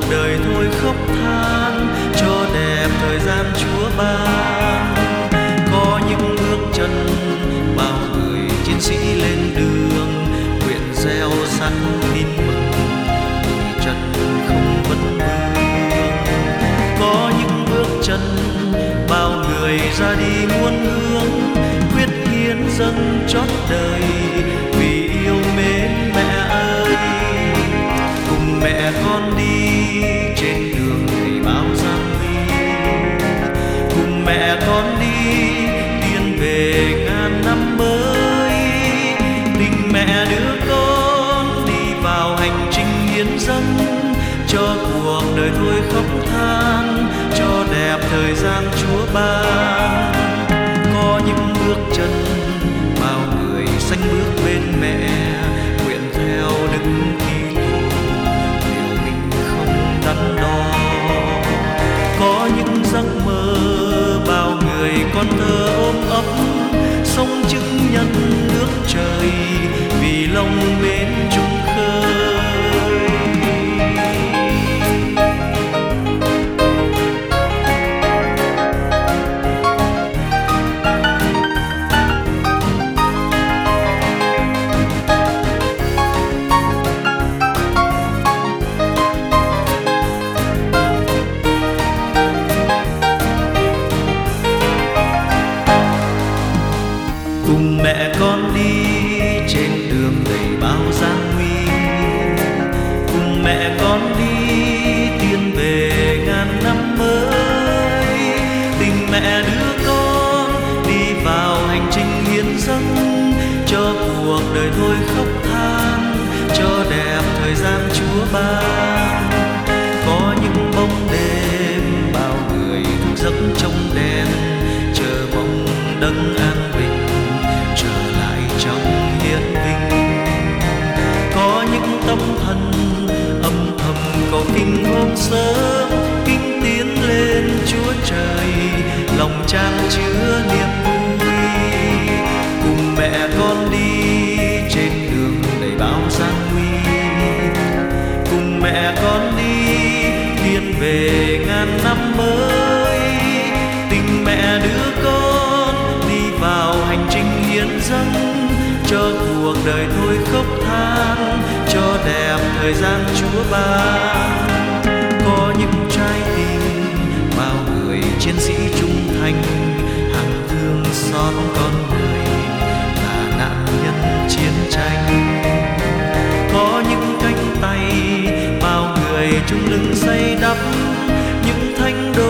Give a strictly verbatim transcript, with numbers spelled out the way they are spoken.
đời thôi khóc than cho đẹp thời gian Chúa ban. Có những bước chân bao người chiến sĩ lên đường, nguyện gieo sẵn tin mừng người trần không vấn vương. Có những bước chân bao người ra đi muôn hướng, quyết hiến dâng chót đời vì yêu mến mẹ ơi. Cùng mẹ con đi trên đường đầy bao gian nguy, cùng mẹ con đi tiến về ngàn năm mới. Tình mẹ đưa con đi vào hành trình hiến dâng cho cuộc đời thôi khóc than cho đẹp thời gian Chúa ban. Có những bước chân bao người xanh bước bên mẹ, nguyện theo Đức Kitô liệu mình không đắn đo. Có những giấc mơ bao người con thơ ôm ấp, sống chứng nhân nước trời vì lòng mến chung khơi. Cùng mẹ con đi trên đường đầy bao gian nguy, cùng mẹ con đi tiến về ngàn năm mới. Tình mẹ đưa con đi vào hành trình hiến dâng cho cuộc đời thôi khóc than cho đẹp thời gian Chúa ban. Có những bóng đêm bao người thức giấc trong đèn, chờ mong đấng an bình trở lại trong hiến vinh. Có những tâm thần âm thầm cầu kinh hôm sớm, kinh tiến lên Chúa trời, lòng chan chứa niềm vui. Cùng mẹ con đi trên đường đầy bao gian nguy, cùng mẹ con đi tiến về ngàn năm mới. Tình mẹ đưa con đi vào hành trình hiến dâng cho cuộc đời thôi khóc than cho đẹp thời gian Chúa ban. Có những trái tim bao người chiến sĩ trung thành, hàng thương xót con người là nạn nhân chiến tranh. Có những cánh tay bao người chung lưng xây đắp những thánh đồ